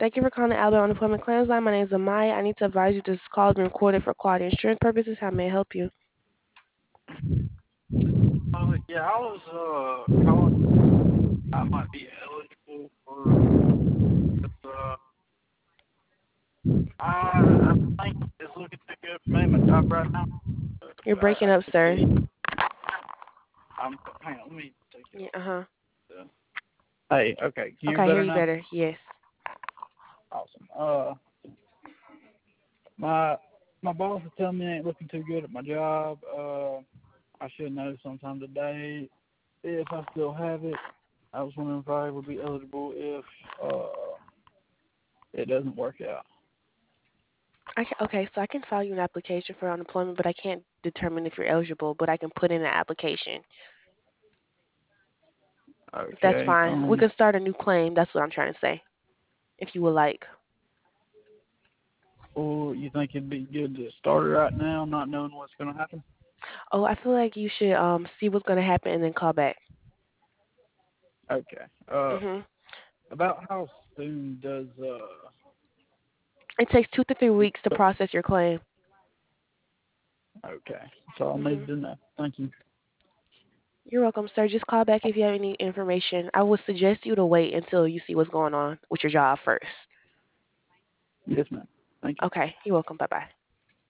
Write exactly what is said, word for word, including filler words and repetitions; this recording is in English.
Thank you for calling the Alabama Unemployment Claims Line. My name is Amaya. I need to advise you this call is being recorded for quality insurance purposes. How may I help you? Uh, yeah, I was uh calling. I might be eligible for. Uh, I I think it's looking too good for me. My job right now. You're I, breaking I up, could sir. be. I'm. Hang on. Let me take it Yeah, off. uh-huh. Uh, hey. Okay. Can you hear Okay, me I hear better you now? better. Yes. Awesome. Uh, my my boss is telling me I ain't looking too good at my job. Uh, I should know sometime today if I still have it. I was wondering if I would be eligible if uh it doesn't work out. I ca okay, so I can file you an application for unemployment, but I can't determine if you're eligible, but I can put in an application. If that's Okay. fine. We Um. can start a new claim. That's what I'm trying to say, if you would like. Well, you think it'd be good to start it right now, not knowing what's going to happen? Oh, I feel like you should um see what's going to happen and then call back. Okay. Uh, Mhm. about how soon does uh? It takes two to three weeks to process your claim. Okay. That's all I needed Mhm. to know. Thank you. You're welcome, sir. Just call back if you have any information. I would suggest you to wait until you see what's going on with your job first. Yes, ma'am. Thank you. Okay. You're welcome. Bye bye.